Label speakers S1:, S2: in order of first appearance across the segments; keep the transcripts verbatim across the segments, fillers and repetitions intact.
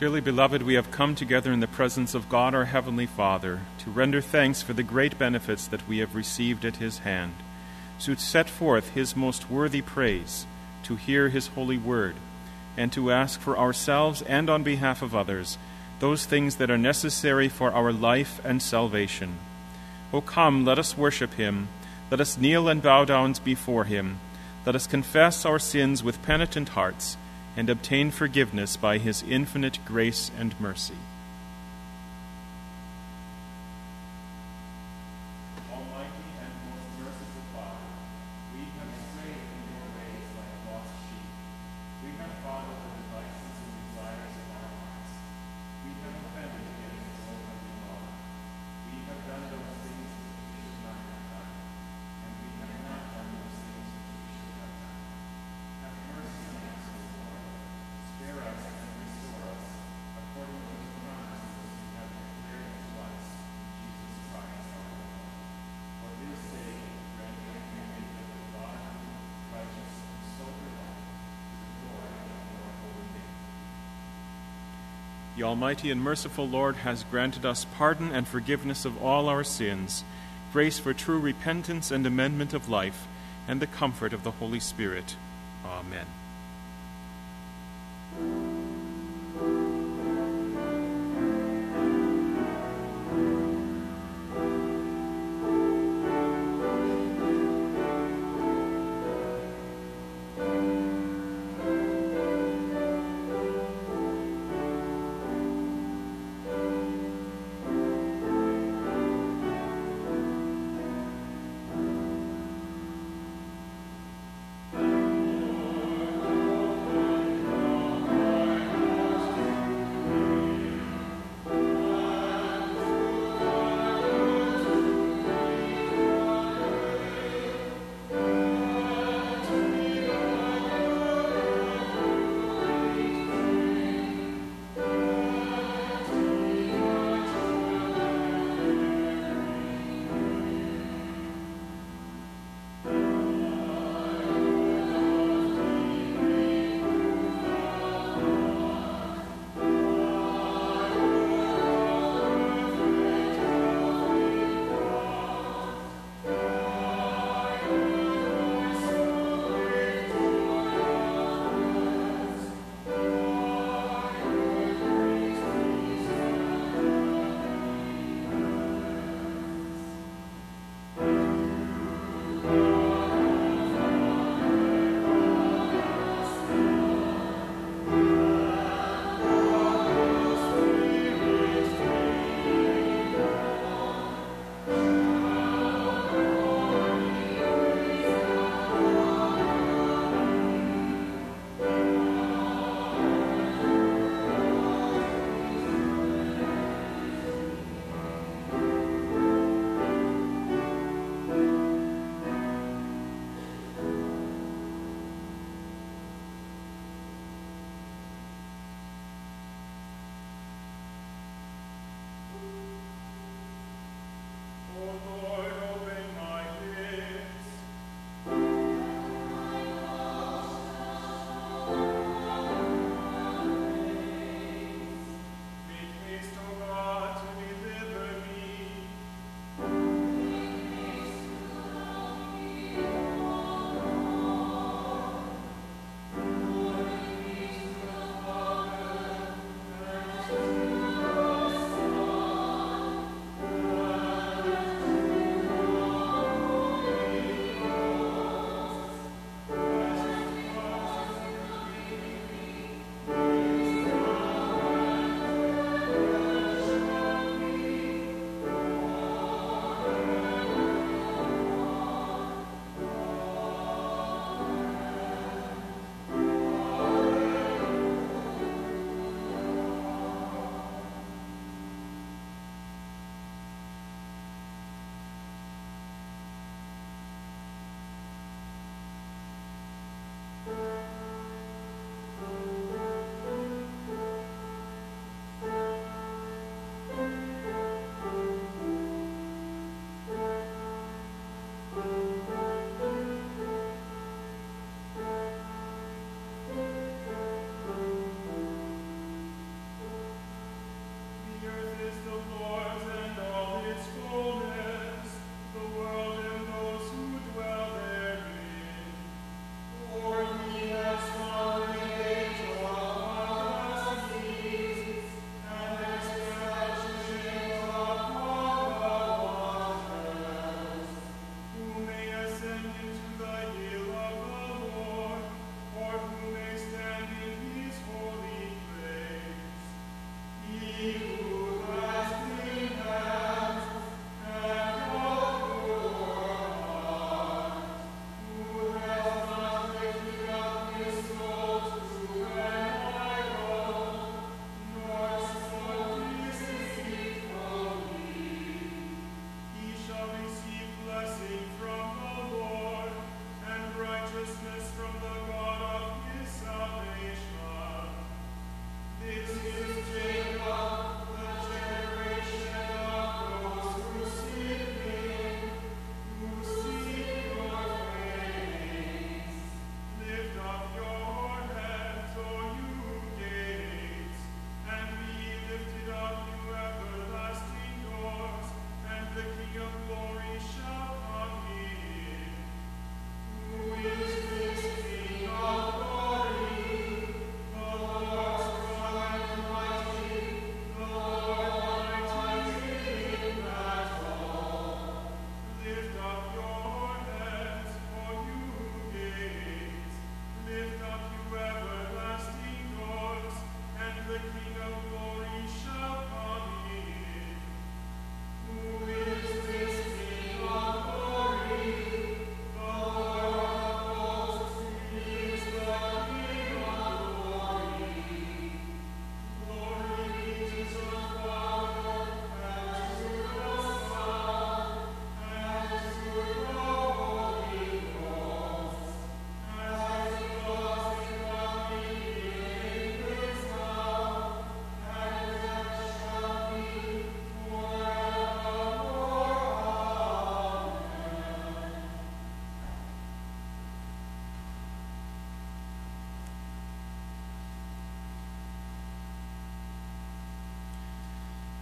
S1: Dearly beloved, we have come together in the presence of God our Heavenly Father to render thanks for the great benefits that we have received at his hand, to set forth his most worthy praise, to hear his holy word, and to ask for ourselves and on behalf of others those things that are necessary for our life and salvation. O come, let us worship him. Let us kneel and bow down before him. Let us confess our sins with penitent hearts and obtain forgiveness by his infinite grace and mercy. Almighty and most merciful Father, we have strayed in your ways like lost sheep. We have followed the devices and desires of our hearts. We have offended against the holy law. We have done those things which we should not have done, and we have not done those things which we should have done. Have mercy on us, O Lord. Spare us and restore us, according to the promises you have declared to us in Jesus Christ our Lord. For his sake, grant that we may live with God, righteous and sober life, to the glory of your holy name. The Almighty and merciful Lord has granted us pardon and forgiveness of all our sins, grace for true repentance and amendment of life, and the comfort of the Holy Spirit. Amen.
S2: Lord,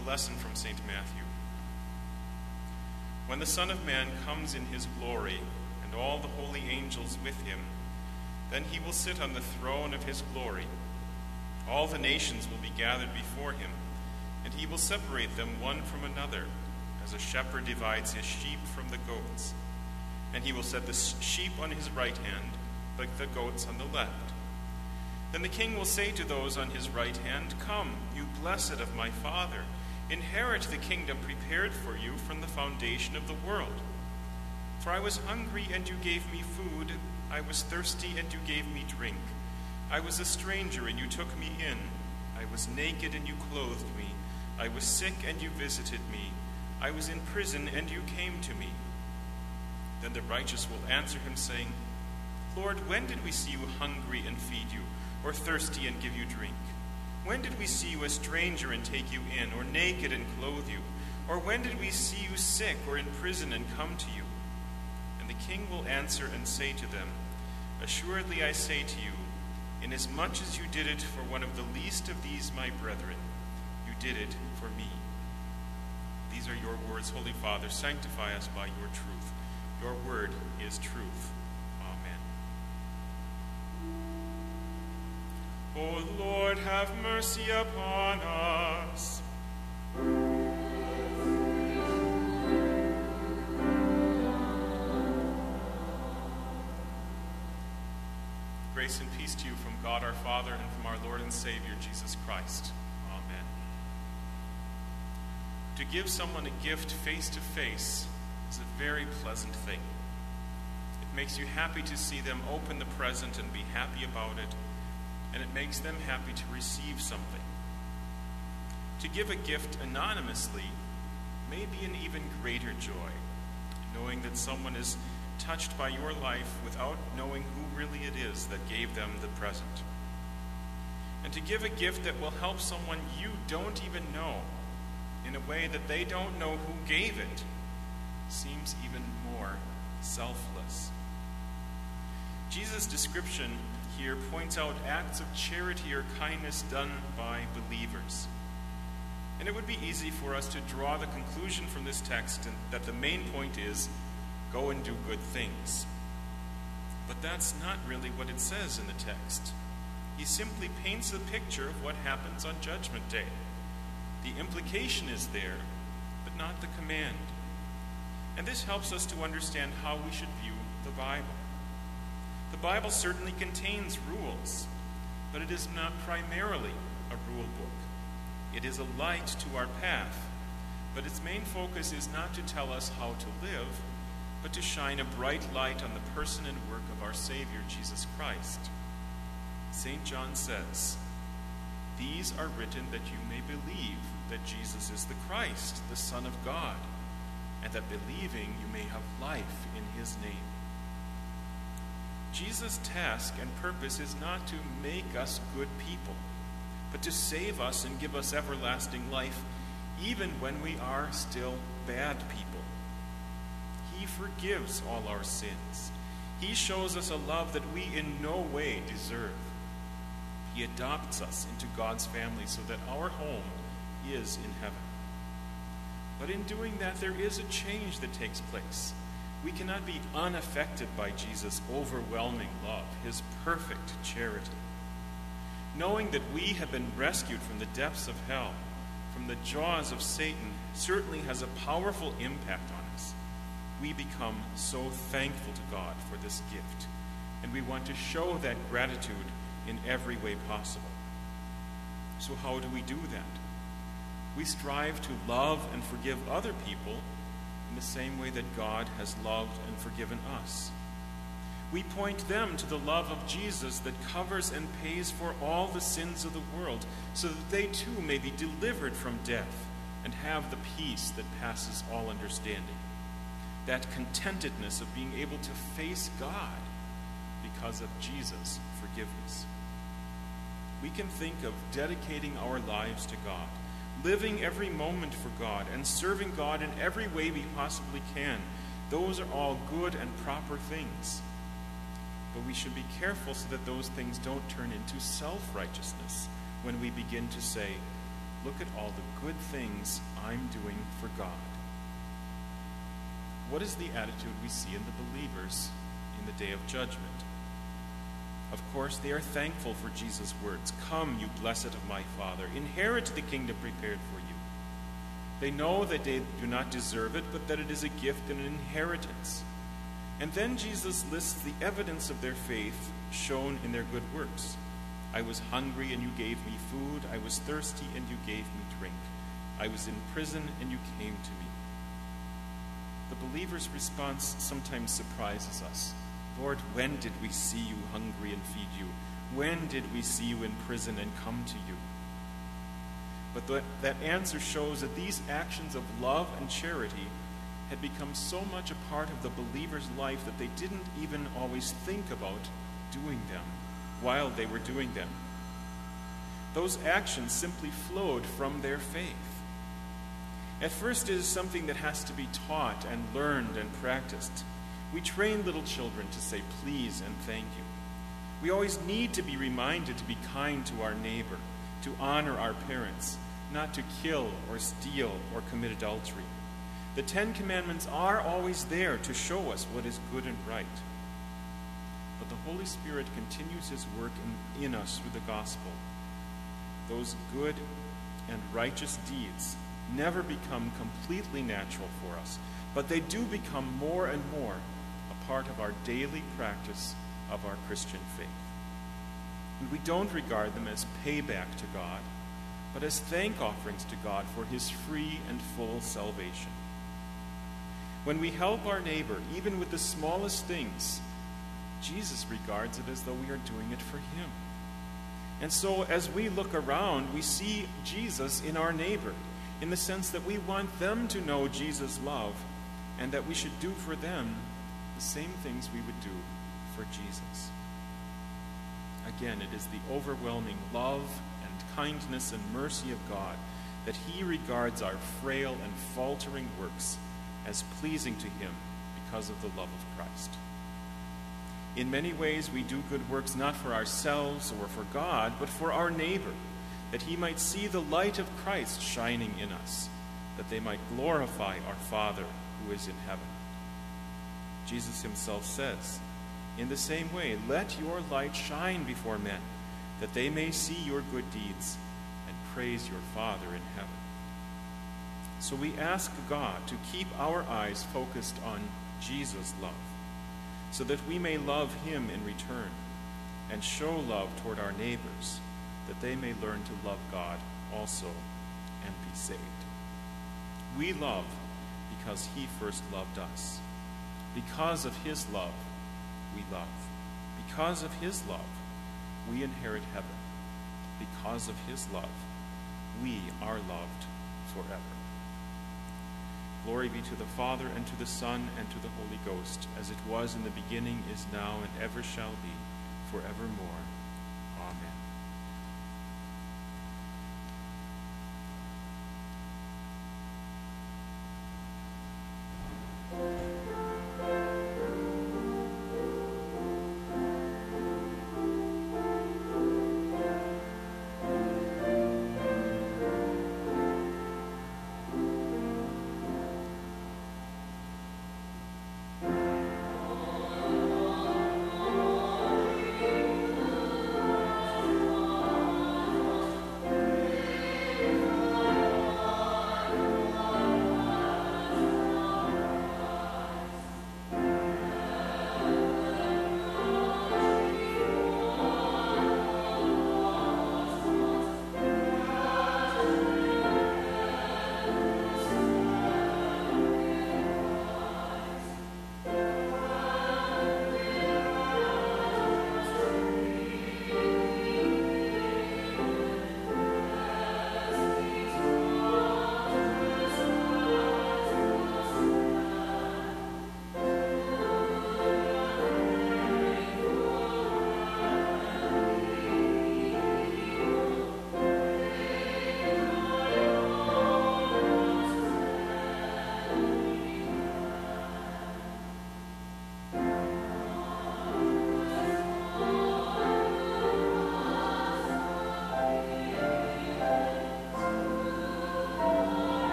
S2: a lesson from Saint Matthew. When the Son of Man comes in his glory, and all the holy angels with him, then he will sit on the throne of his glory. All the nations will be gathered before him, and he will separate them one from another, as a shepherd divides his sheep from the goats. And he will set the sheep on his right hand, but the goats on the left. Then the king will say to those on his right hand, "Come, you blessed of my Father, inherit the kingdom prepared for you from the foundation of the world. For I was hungry, and you gave me food. I was thirsty, and you gave me drink. I was a stranger, and you took me in. I was naked, and you clothed me. I was sick, and you visited me. I was in prison, and you came to me." Then the righteous will answer him, saying, "Lord, when did we see you hungry and feed you, or thirsty and give you drink? When did we see you a stranger and take you in, or naked and clothe you? Or when did we see you sick or in prison and come to you?" And the king will answer and say to them, "Assuredly I say to you, inasmuch as you did it for one of the least of these my brethren, you did it for me." These are your words, Holy Father. Sanctify us by your truth. Your word is truth. Amen. O Lord, have mercy upon us. Grace and peace to you from God our Father and from our Lord and Savior, Jesus Christ. Amen. To give someone a gift face to face is a very pleasant thing. It makes you happy to see them open the present and be happy about it, and it makes them happy to receive something. To give a gift anonymously may be an even greater joy, knowing that someone is touched by your life without knowing who really it is that gave them the present. And to give a gift that will help someone you don't even know in a way that they don't know who gave it seems even more selfless. Jesus' description here points out acts of charity or kindness done by believers. And it would be easy for us to draw the conclusion from this text that the main point is, go and do good things. But that's not really what it says in the text. He simply paints a picture of what happens on Judgment Day. The implication is there, but not the command. And this helps us to understand how we should view the Bible. The Bible certainly contains rules, but it is not primarily a rule book. It is a light to our path, but its main focus is not to tell us how to live, but to shine a bright light on the person and work of our Savior, Jesus Christ. Saint John says, "These are written that you may believe that Jesus is the Christ, the Son of God, and that believing you may have life in his name." Jesus' task and purpose is not to make us good people, but to save us and give us everlasting life, even when we are still bad people. He forgives all our sins. He shows us a love that we in no way deserve. He adopts us into God's family so that our home is in heaven. But in doing that, there is a change that takes place. We cannot be unaffected by Jesus' overwhelming love, his perfect charity. Knowing that we have been rescued from the depths of hell, from the jaws of Satan, certainly has a powerful impact on us. We become so thankful to God for this gift, and we want to show that gratitude in every way possible. So how do we do that? We strive to love and forgive other people in the same way that God has loved and forgiven us. We point them to the love of Jesus that covers and pays for all the sins of the world, so that they too may be delivered from death and have the peace that passes all understanding. That contentedness of being able to face God because of Jesus' forgiveness. We can think of dedicating our lives to God, living every moment for God, and serving God in every way we possibly can. Those are all good and proper things. But we should be careful so that those things don't turn into self-righteousness when we begin to say, Look at all the good things I'm doing for God. What is the attitude we see in the believers in the day of judgment? Of course, they are thankful for Jesus' words, "Come, you blessed of my Father, inherit the kingdom prepared for you." They know that they do not deserve it, but that it is a gift and an inheritance. And then Jesus lists the evidence of their faith shown in their good works. "I was hungry, and you gave me food. I was thirsty, and you gave me drink. I was in prison, and you came to me." The believer's response sometimes surprises us. "Lord, when did we see you hungry and feed you? When did we see you in prison and come to you?" But that, that answer shows that these actions of love and charity had become so much a part of the believer's life that they didn't even always think about doing them while they were doing them. Those actions simply flowed from their faith. At first, it is something that has to be taught and learned and practiced. We train little children to say please and thank you. We always need to be reminded to be kind to our neighbor, to honor our parents, not to kill or steal or commit adultery. The Ten Commandments are always there to show us what is good and right. But the Holy Spirit continues his work in, in us through the gospel. Those good and righteous deeds never become completely natural for us, but they do become more and more a part of our daily practice of our Christian faith. And we don't regard them as payback to God, but as thank offerings to God for his free and full salvation. When we help our neighbor, even with the smallest things, Jesus regards it as though we are doing it for him. And so as we look around, we see Jesus in our neighbor, in the sense that we want them to know Jesus' love, and that we should do for them the same things we would do for Jesus. Again, it is the overwhelming love and kindness and mercy of God that he regards our frail and faltering works as pleasing to him because of the love of Christ. In many ways, we do good works not for ourselves or for God, but for our neighbor, that he might see the light of Christ shining in us, that they might glorify our Father who is in heaven. Jesus himself says, "In the same way, let your light shine before men, that they may see your good deeds and praise your Father in heaven." So we ask God to keep our eyes focused on Jesus' love, so that we may love him in return and show love toward our neighbors, that they may learn to love God also and be saved. We love because he first loved us. Because of his love, we love. Because of his love, we inherit heaven. Because of his love, we are loved forever. Glory be to the Father, and to the Son, and to the Holy Ghost, as it was in the beginning, is now, and ever shall be, forevermore. Amen.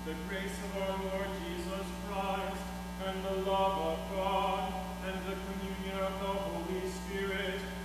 S1: the grace of our Lord Jesus Christ, and the love of God, and the communion of the Holy Spirit